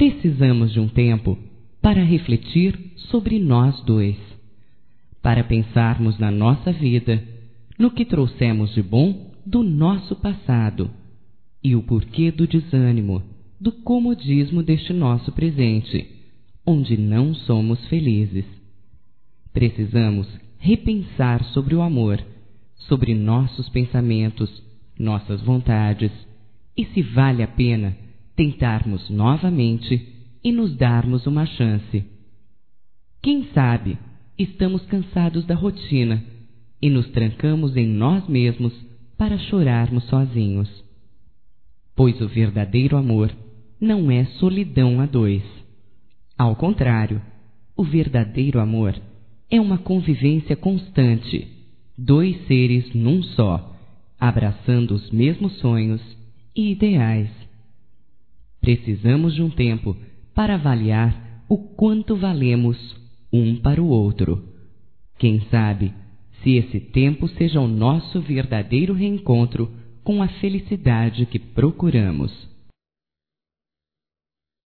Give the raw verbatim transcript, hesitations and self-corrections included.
precisamos de um tempo para refletir sobre nós dois, para pensarmos na nossa vida, no que trouxemos de bom do nosso passado e o porquê do desânimo, do comodismo deste nosso presente, onde não somos felizes. Precisamos repensar sobre o amor, sobre nossos pensamentos, nossas vontades, e se vale a pena tentarmos novamente e nos darmos uma chance. Quem sabe estamos cansados da rotina e nos trancamos em nós mesmos para chorarmos sozinhos. Pois o verdadeiro amor não é solidão a dois. Ao contrário, o verdadeiro amor é uma convivência constante, dois seres num só, abraçando os mesmos sonhos e ideais. Precisamos de um tempo para avaliar o quanto valemos um para o outro. Quem sabe se esse tempo seja o nosso verdadeiro reencontro com a felicidade que procuramos.